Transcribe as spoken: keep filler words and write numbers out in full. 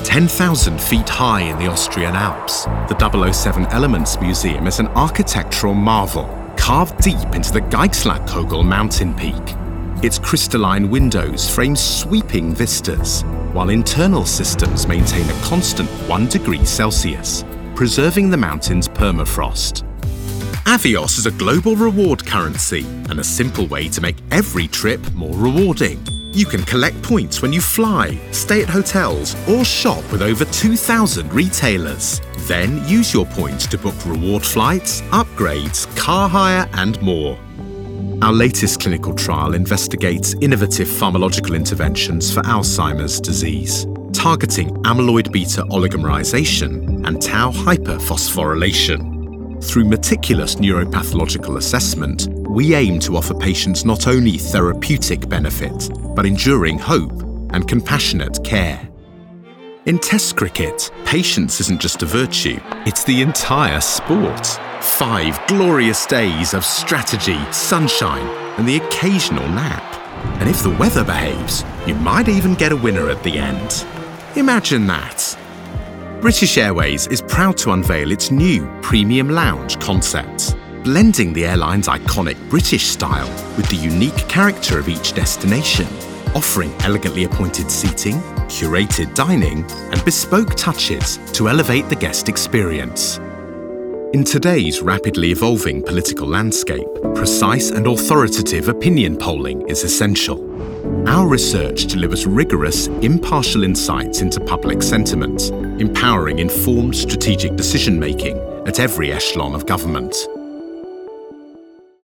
ten thousand feet high in the Austrian Alps, the double oh seven Elements Museum is an architectural marvel, carved deep into the Geixlachkogel mountain peak. Its crystalline windows frame sweeping vistas, while internal systems maintain a constant one degree Celsius, preserving the mountain's permafrost. Avios is a global reward currency and a simple way to make every trip more rewarding. You can collect points when you fly, stay at hotels, or shop with over two thousand retailers. Then use your points to book reward flights, upgrades, car hire, and more. Our latest clinical trial investigates innovative pharmacological interventions for Alzheimer's disease, targeting amyloid beta oligomerization and tau hyperphosphorylation. Through meticulous neuropathological assessment, we aim to offer patients not only therapeutic benefit, but enduring hope and compassionate care. In Test cricket, patience isn't just a virtue, it's the entire sport. Five glorious days of strategy, sunshine, and the occasional nap. And if the weather behaves, you might even get a winner at the end. Imagine that. British Airways is proud to unveil its new premium lounge concept, blending the airline's iconic British style with the unique character of each destination, offering elegantly appointed seating, curated dining, and bespoke touches to elevate the guest experience. In today's rapidly evolving political landscape, precise and authoritative opinion polling is essential. Our research delivers rigorous, impartial insights into public sentiment, empowering informed strategic decision-making at every echelon of government.